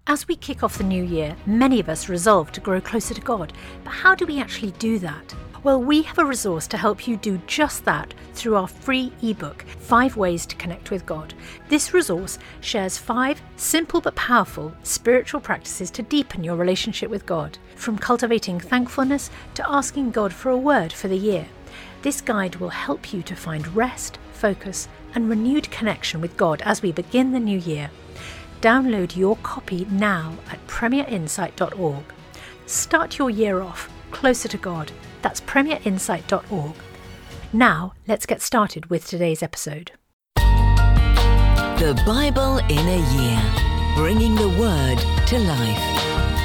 As we kick off the new year, many of us resolve to grow closer to God. But how do we actually do that? Well, we have a resource to help you do just that through our free ebook, 5 Ways to Connect with God. This resource shares 5 simple but powerful spiritual practices to deepen your relationship with God, from cultivating thankfulness to asking God for a word for the year. This guide will help you to find rest, focus, and renewed connection with God as we begin the new year. Download your copy now at premierinsight.org. Start your year off closer to God. That's premierinsight.org. Now, let's get started with today's episode. The Bible in a Year, bringing the Word to life.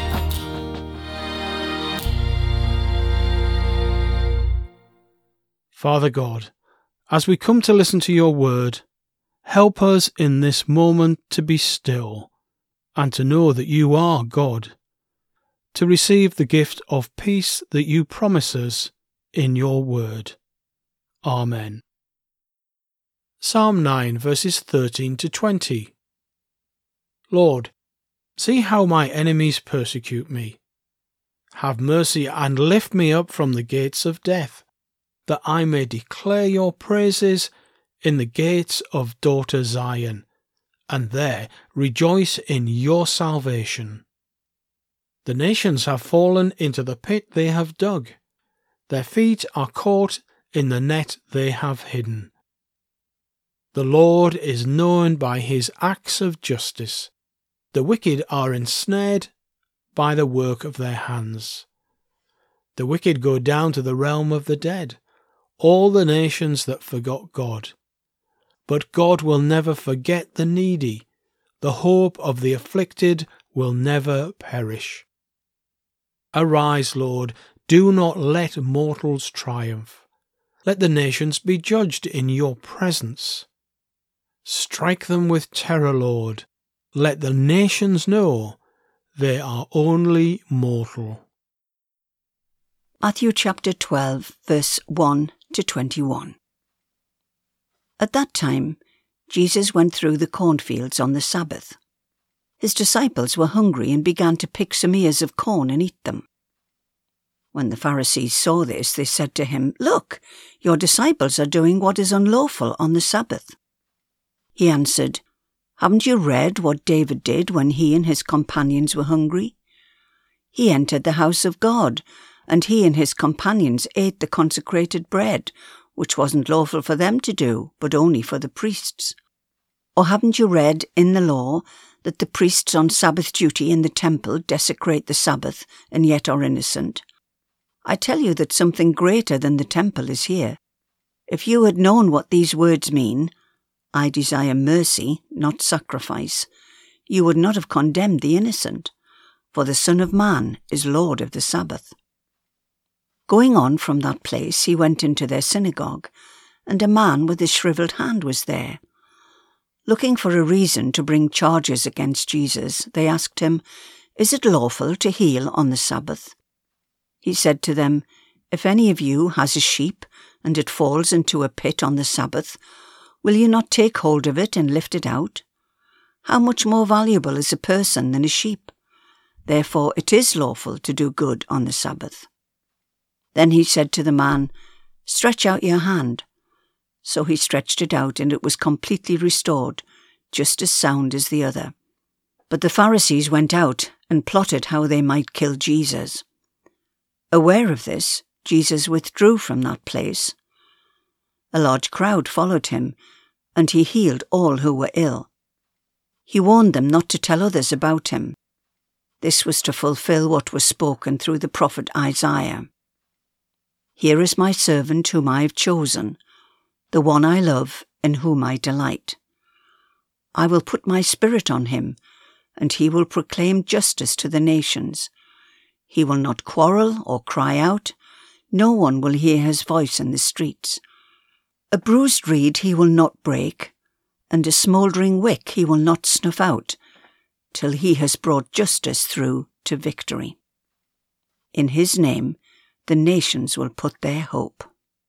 Father God, as we come to listen to your word, help us in this moment to be still and to know that you are God, to receive the gift of peace that you promise us in your word. Amen. Psalm 9 verses 13 to 20. Lord, see how my enemies persecute me. Have mercy and lift me up from the gates of death, that I may declare your praises in the gates of daughter Zion, and there rejoice in your salvation. The nations have fallen into the pit they have dug. Their feet are caught in the net they have hidden. The Lord is known by his acts of justice. The wicked are ensnared by the work of their hands. The wicked go down to the realm of the dead, all the nations that forgot God. But God will never forget the needy. The hope of the afflicted will never perish. Arise, Lord, do not let mortals triumph. Let the nations be judged in your presence. Strike them with terror, Lord. Let the nations know they are only mortal. Matthew chapter 12, verse 1 to 21. At that time, Jesus went through the cornfields on the Sabbath. His disciples were hungry and began to pick some ears of corn and eat them. When the Pharisees saw this, they said to him, "Look, your disciples are doing what is unlawful on the Sabbath." He answered, "Haven't you read what David did when he and his companions were hungry? He entered the house of God, and he and his companions ate the consecrated bread, which wasn't lawful for them to do, but only for the priests. Or haven't you read in the law that the priests on Sabbath duty in the temple desecrate the Sabbath and yet are innocent? I tell you that something greater than the temple is here. If you had known what these words mean, 'I desire mercy, not sacrifice,' you would not have condemned the innocent, for the Son of Man is Lord of the Sabbath." Going on from that place, he went into their synagogue, and a man with a shriveled hand was there. Looking for a reason to bring charges against Jesus, they asked him, "Is it lawful to heal on the Sabbath?" He said to them, "If any of you has a sheep, and it falls into a pit on the Sabbath, will you not take hold of it and lift it out? How much more valuable is a person than a sheep? Therefore it is lawful to do good on the Sabbath." Then he said to the man, "Stretch out your hand." So he stretched it out, and it was completely restored, just as sound as the other. But the Pharisees went out and plotted how they might kill Jesus. Aware of this, Jesus withdrew from that place. A large crowd followed him, and he healed all who were ill. He warned them not to tell others about him. This was to fulfill what was spoken through the prophet Isaiah. "Here is my servant whom I have chosen, the one I love, in whom I delight. I will put my spirit on him, and he will proclaim justice to the nations. He will not quarrel or cry out. No one will hear his voice in the streets. A bruised reed he will not break, and a smouldering wick he will not snuff out, till he has brought justice through to victory. In his name the nations will put their hope."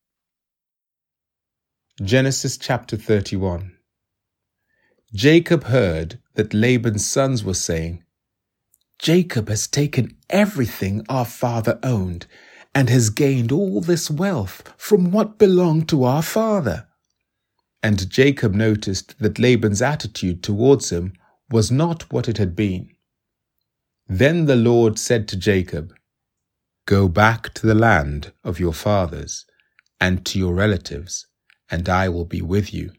Genesis chapter 31. Jacob heard that Laban's sons were saying, Jacob has taken everything our father owned and has gained all this wealth from what belonged to our father." And Jacob noticed that Laban's attitude towards him was not what it had been. Then the Lord said to Jacob, "Go back to the land of your fathers and to your relatives, and I will be with you."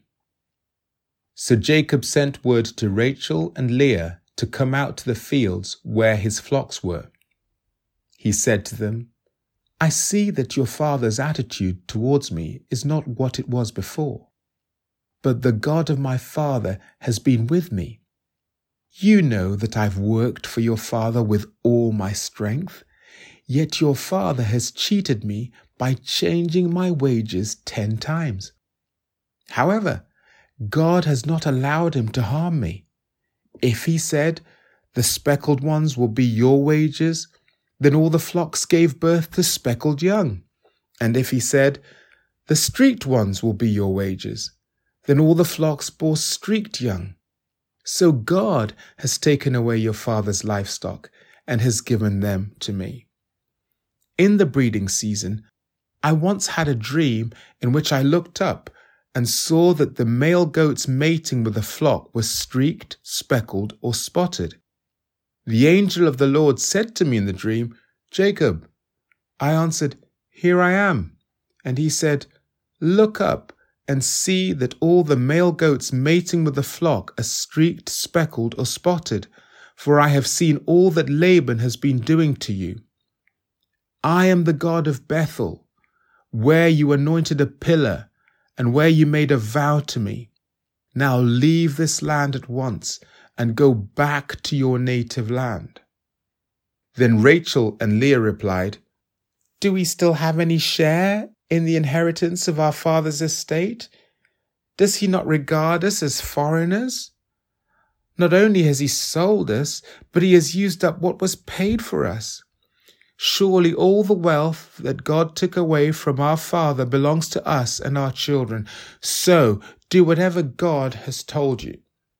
So Jacob sent word to Rachel and Leah to come out to the fields where his flocks were. He said to them, "I see that your father's attitude towards me is not what it was before, but the God of my father has been with me. You know that I've worked for your father with all my strength, yet your father has cheated me by changing my wages 10 times. However, God has not allowed him to harm me. If he said, 'The speckled ones will be your wages,' then all the flocks gave birth to speckled young. And if he said, 'The streaked ones will be your wages,' then all the flocks bore streaked young. So God has taken away your father's livestock and has given them to me. In the breeding season, I once had a dream in which I looked up and saw that the male goats mating with the flock were streaked, speckled, or spotted. The angel of the Lord said to me in the dream, 'Jacob.' I answered, 'Here I am.' And he said, 'Look up and see that all the male goats mating with the flock are streaked, speckled, or spotted, for I have seen all that Laban has been doing to you. I am the God of Bethel, where you anointed a pillar and where you made a vow to me. Now leave this land at once and go back to your native land.' Then Rachel and Leah replied, 'Do we still have any share in the inheritance of our father's estate? Does he not regard us as foreigners? Not only has he sold us, but he has used up what was paid for us. Surely all the wealth that God took away from our father belongs to us and our children. So do whatever God has told you.'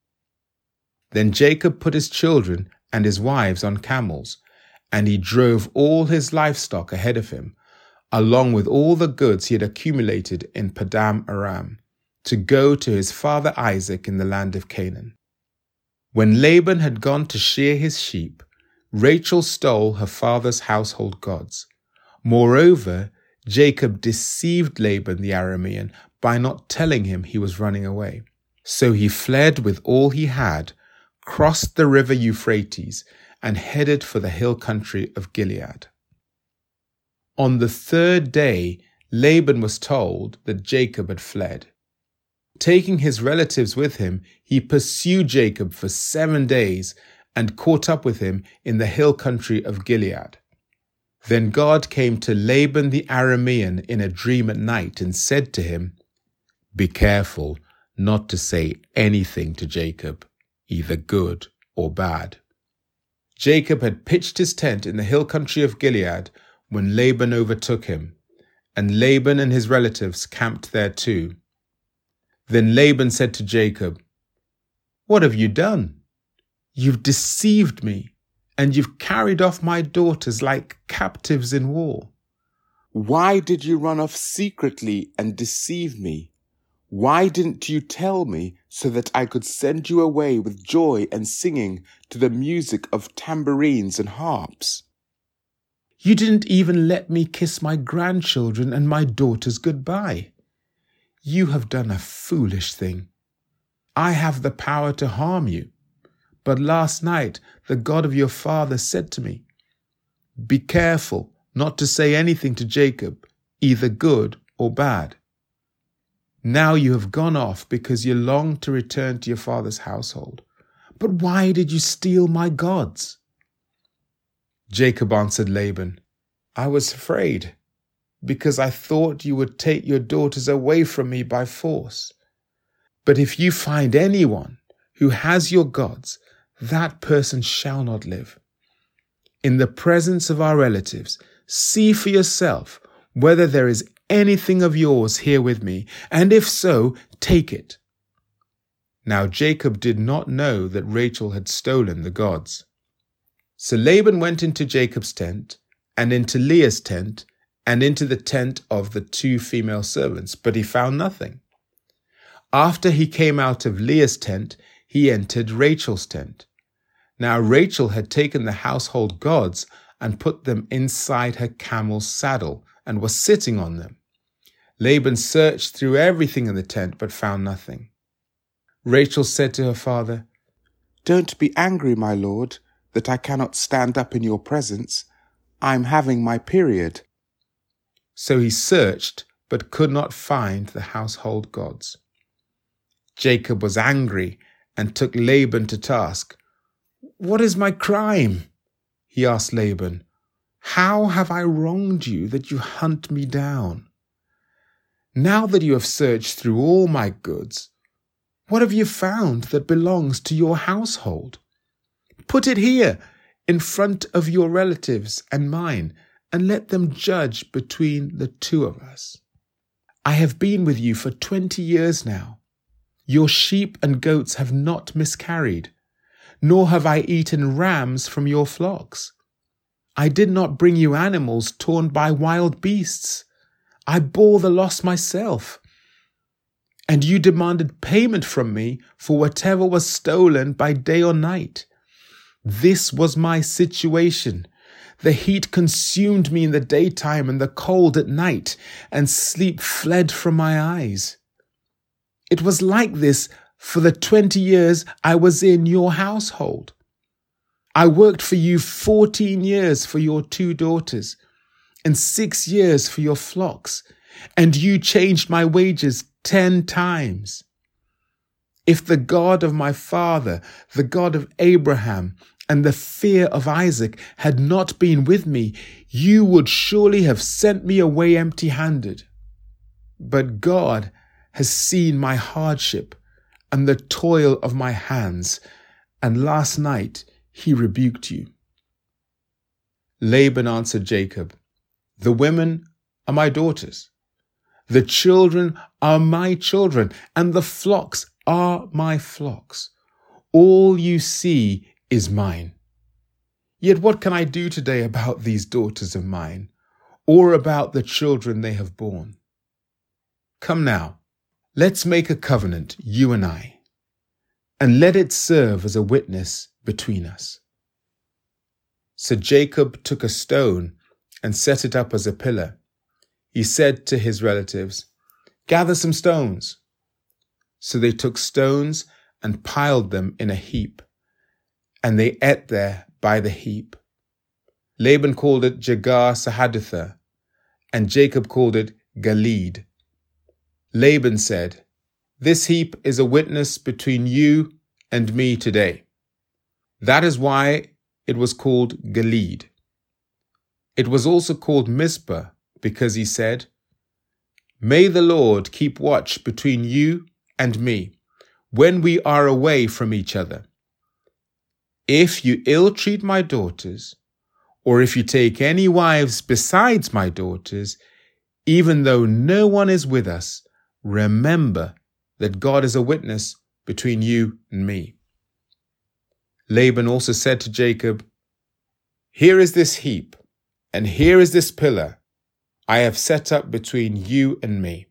Then Jacob put his children and his wives on camels, and he drove all his livestock ahead of him, along with all the goods he had accumulated in Paddan Aram, to go to his father Isaac in the land of Canaan. When Laban had gone to shear his sheep, Rachel stole her father's household gods. Moreover, Jacob deceived Laban the Aramean by not telling him he was running away. So he fled with all he had, crossed the river Euphrates, and headed for the hill country of Gilead. On the 3rd day, Laban was told that Jacob had fled. Taking his relatives with him, he pursued Jacob for 7 days and caught up with him in the hill country of Gilead. Then God came to Laban the Aramean in a dream at night and said to him, 'Be careful not to say anything to Jacob, either good or bad.' Jacob had pitched his tent in the hill country of Gilead when Laban overtook him, and Laban and his relatives camped there too. Then Laban said to Jacob, 'What have you done? You've deceived me, and you've carried off my daughters like captives in war. Why did you run off secretly and deceive me? Why didn't you tell me so that I could send you away with joy and singing to the music of tambourines and harps? You didn't even let me kiss my grandchildren and my daughters goodbye. You have done a foolish thing. I have the power to harm you. But last night the God of your father said to me, "Be careful not to say anything to Jacob, either good or bad." Now you have gone off because you long to return to your father's household. But why did you steal my gods?" Jacob answered Laban, "I was afraid, because I thought you would take your daughters away from me by force. But if you find anyone who has your gods, that person shall not live. In the presence of our relatives, see for yourself whether there is anything of yours here with me, and if so, take it." Now Jacob did not know that Rachel had stolen the gods. So Laban went into Jacob's tent, and into Leah's tent, and into the tent of the 2 female servants, but he found nothing. After he came out of Leah's tent, he entered Rachel's tent. Now Rachel had taken the household gods and put them inside her camel's saddle, and was sitting on them. Laban searched through everything in the tent, but found nothing. Rachel said to her father, "Don't be angry, my lord, that I cannot stand up in your presence. I'm having my period." So he searched, but could not find the household gods. Jacob was angry and took Laban to task. "What is my crime?" he asked Laban. "How have I wronged you that you hunt me down? Now that you have searched through all my goods, what have you found that belongs to your household? Put it here in front of your relatives and mine, and let them judge between the 2 of us. I have been with you for 20 years now. Your sheep and goats have not miscarried, nor have I eaten rams from your flocks. I did not bring you animals torn by wild beasts. I bore the loss myself. And you demanded payment from me for whatever was stolen by day or night. This was my situation. The heat consumed me in the daytime and the cold at night, and sleep fled from my eyes. It was like this for the 20 years I was in your household. I worked for you 14 years for your 2 daughters, and 6 years for your flocks, and you changed my wages 10 times. If the God of my father, the God of Abraham, and the fear of Isaac had not been with me, you would surely have sent me away empty-handed. But God has seen my hardship and the toil of my hands, and last night he rebuked you." Laban answered Jacob, "The women are my daughters, the children are my children, and the flocks are my flocks. All you see is mine. Yet what can I do today about these daughters of mine, or about the children they have borne? Come now, let's make a covenant, you and I, and let it serve as a witness between us." So Jacob took a stone and set it up as a pillar. He said to his relatives, "Gather some stones." So they took stones and piled them in a heap, and they ate there by the heap. Laban called it Jegar-Sahadutha, and Jacob called it Galeed. Laban said, "This heap is a witness between you and me today." That is why it was called Galeed. It was also called Mizpah, because he said, "May the Lord keep watch between you and me when we are away from each other. If you ill-treat my daughters, or if you take any wives besides my daughters, even though no one is with us, remember that God is a witness between you and me." Laban also said to Jacob, "Here is this heap, and here is this pillar I have set up between you and me.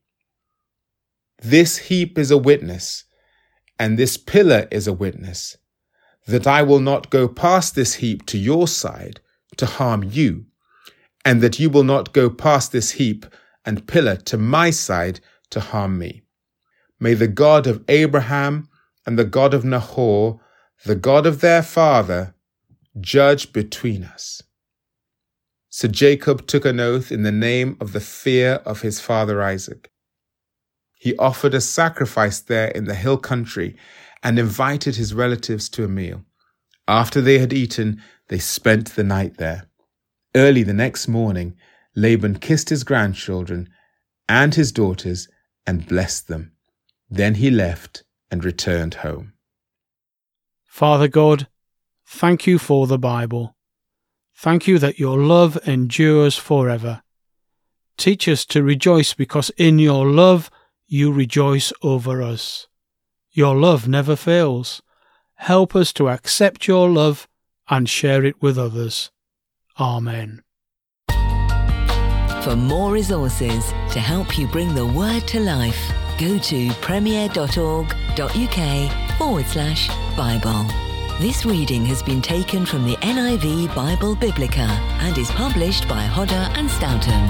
This heap is a witness, and this pillar is a witness, that I will not go past this heap to your side to harm you, and that you will not go past this heap and pillar to my side to harm me. May the God of Abraham and the God of Nahor, the God of their father, judge between us." So Jacob took an oath in the name of the fear of his father Isaac. He offered a sacrifice there in the hill country and invited his relatives to a meal. After they had eaten, they spent the night there. Early the next morning, Laban kissed his grandchildren and his daughters and blessed them. Then he left and returned home. Father God, thank you for the Bible. Thank you that your love endures forever. Teach us to rejoice because in your love you rejoice over us. Your love never fails. Help us to accept your love and share it with others. Amen. For more resources to help you bring the word to life, go to premier.org.uk/Bible. This reading has been taken from the NIV Bible Biblica and is published by Hodder and Stoughton.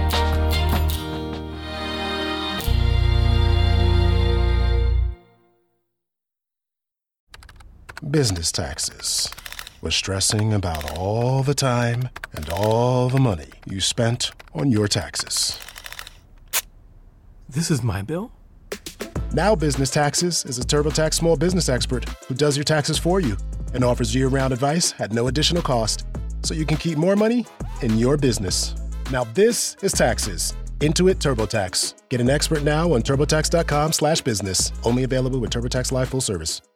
Business taxes. We're stressing about all the time and all the money you spent on your taxes. This is my bill? Now Business Taxes is a TurboTax small business expert who does your taxes for you and offers year-round advice at no additional cost, so you can keep more money in your business. Now this is taxes. Intuit TurboTax. Get an expert now on TurboTax.com/business. Only available with TurboTax Live full service.